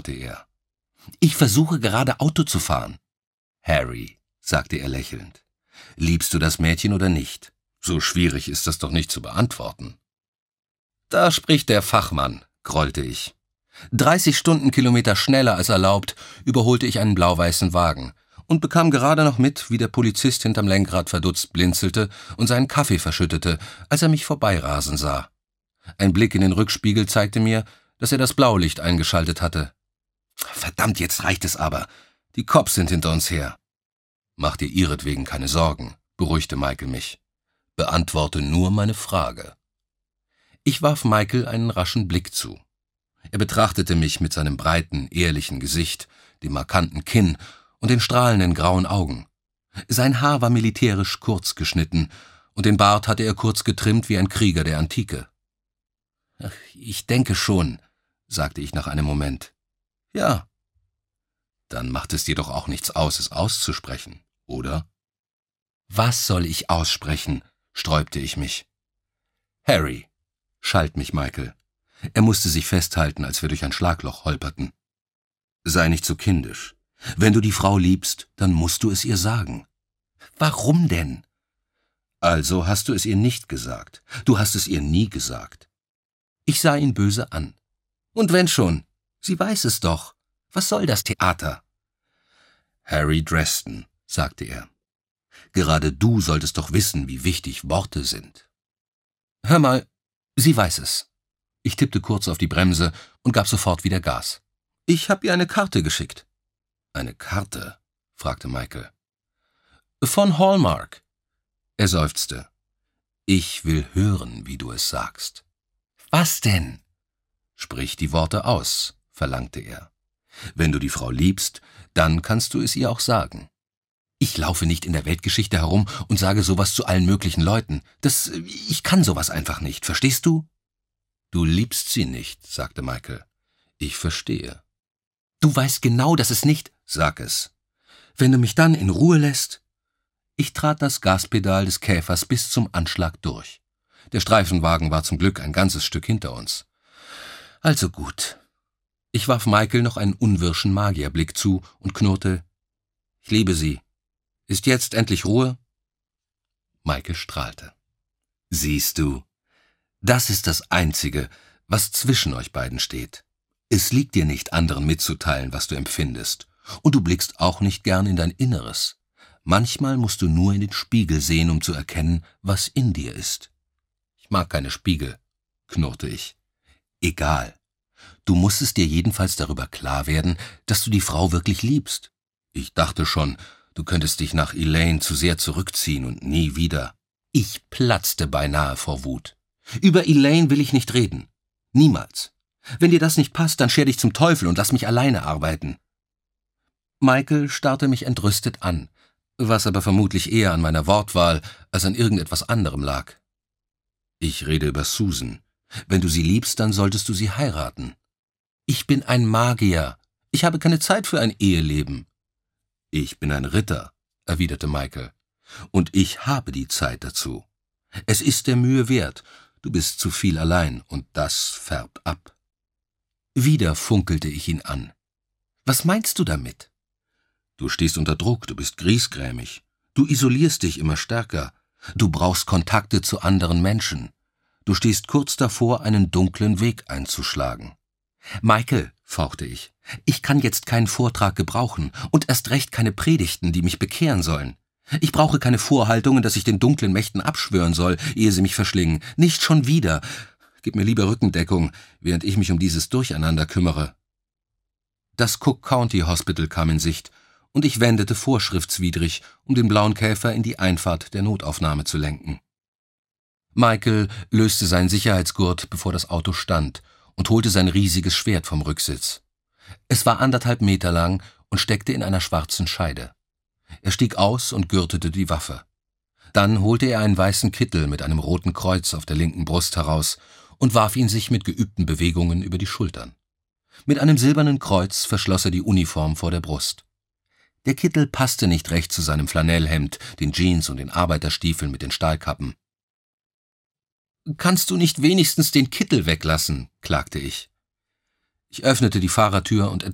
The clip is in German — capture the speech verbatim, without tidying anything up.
er. »Ich versuche gerade Auto zu fahren.« »Harry«, sagte er lächelnd, »liebst du das Mädchen oder nicht? So schwierig ist das doch nicht zu beantworten.« »Da spricht der Fachmann«, grollte ich. dreißig Stundenkilometer schneller als erlaubt überholte ich einen blau-weißen Wagen und bekam gerade noch mit, wie der Polizist hinterm Lenkrad verdutzt blinzelte und seinen Kaffee verschüttete, als er mich vorbeirasen sah. Ein Blick in den Rückspiegel zeigte mir, dass er das Blaulicht eingeschaltet hatte. »Verdammt, jetzt reicht es aber. Die Cops sind hinter uns her.« »Mach dir ihretwegen keine Sorgen«, beruhigte Michael mich. »Beantworte nur meine Frage.« Ich warf Michael einen raschen Blick zu. Er betrachtete mich mit seinem breiten, ehrlichen Gesicht, dem markanten Kinn und den strahlenden grauen Augen. Sein Haar war militärisch kurz geschnitten, und den Bart hatte er kurz getrimmt wie ein Krieger der Antike. »Ach, ich denke schon«, sagte ich nach einem Moment. »Ja.« »Dann macht es dir doch auch nichts aus, es auszusprechen, oder?« »Was soll ich aussprechen?«, sträubte ich mich. »Harry«, schalt mich Michael. Er musste sich festhalten, als wir durch ein Schlagloch holperten. »Sei nicht so kindisch. Wenn du die Frau liebst, dann musst du es ihr sagen.« »Warum denn?« »Also hast du es ihr nicht gesagt. Du hast es ihr nie gesagt.« Ich sah ihn böse an. »Und wenn schon, sie weiß es doch. Was soll das Theater?« »Harry Dresden«, sagte er. »Gerade du solltest doch wissen, wie wichtig Worte sind.« »Hör mal, sie weiß es.« Ich tippte kurz auf die Bremse und gab sofort wieder Gas. »Ich habe ihr eine Karte geschickt.« »Eine Karte?«, fragte Michael. »Von Hallmark.« Er seufzte. »Ich will hören, wie du es sagst.« »Was denn?« »Sprich die Worte aus«, verlangte er. »Wenn du die Frau liebst, dann kannst du es ihr auch sagen.« »Ich laufe nicht in der Weltgeschichte herum und sage sowas zu allen möglichen Leuten. Das, ich kann sowas einfach nicht, verstehst du?« »Du liebst sie nicht«, sagte Michael. »Ich verstehe.« »Du weißt genau, dass es nicht...« »Sag es. Wenn du mich dann in Ruhe lässt...« Ich trat das Gaspedal des Käfers bis zum Anschlag durch. Der Streifenwagen war zum Glück ein ganzes Stück hinter uns. »Also gut.« Ich warf Michael noch einen unwirschen Magierblick zu und knurrte, »Ich liebe Sie. Ist jetzt endlich Ruhe?« Michael strahlte. »Siehst du, das ist das Einzige, was zwischen euch beiden steht. Es liegt dir nicht, anderen mitzuteilen, was du empfindest, und du blickst auch nicht gern in dein Inneres. Manchmal musst du nur in den Spiegel sehen, um zu erkennen, was in dir ist.« »Ich mag keine Spiegel«, knurrte ich. »Egal. Du musst es dir jedenfalls darüber klar werden, dass du die Frau wirklich liebst. Ich dachte schon, du könntest dich nach Elaine zu sehr zurückziehen und nie wieder.« Ich platzte beinahe vor Wut. »Über Elaine will ich nicht reden. Niemals. Wenn dir das nicht passt, dann scher dich zum Teufel und lass mich alleine arbeiten.« Michael starrte mich entrüstet an, was aber vermutlich eher an meiner Wortwahl als an irgendetwas anderem lag. »Ich rede über Susan. Wenn du sie liebst, dann solltest du sie heiraten.« »Ich bin ein Magier. Ich habe keine Zeit für ein Eheleben.« »Ich bin ein Ritter«, erwiderte Michael, »und ich habe die Zeit dazu. Es ist der Mühe wert. Du bist zu viel allein, und das färbt ab.« Wieder funkelte ich ihn an. »Was meinst du damit?« »Du stehst unter Druck, du bist griesgrämig. Du isolierst dich immer stärker. Du brauchst Kontakte zu anderen Menschen. Du stehst kurz davor, einen dunklen Weg einzuschlagen.« »Michael«, fauchte ich, »ich kann jetzt keinen Vortrag gebrauchen und erst recht keine Predigten, die mich bekehren sollen. Ich brauche keine Vorhaltungen, dass ich den dunklen Mächten abschwören soll, ehe sie mich verschlingen. Nicht schon wieder. Gib mir lieber Rückendeckung, während ich mich um dieses Durcheinander kümmere.« Das Cook County Hospital kam in Sicht, und ich wendete vorschriftswidrig, um den blauen Käfer in die Einfahrt der Notaufnahme zu lenken. Michael löste seinen Sicherheitsgurt, bevor das Auto stand, und holte sein riesiges Schwert vom Rücksitz. Es war anderthalb Meter lang und steckte in einer schwarzen Scheide. Er stieg aus und gürtete die Waffe. Dann holte er einen weißen Kittel mit einem roten Kreuz auf der linken Brust heraus und warf ihn sich mit geübten Bewegungen über die Schultern. Mit einem silbernen Kreuz verschloss er die Uniform vor der Brust. Der Kittel passte nicht recht zu seinem Flanellhemd, den Jeans und den Arbeiterstiefeln mit den Stahlkappen. »Kannst du nicht wenigstens den Kittel weglassen?« klagte ich. Ich öffnete die Fahrertür und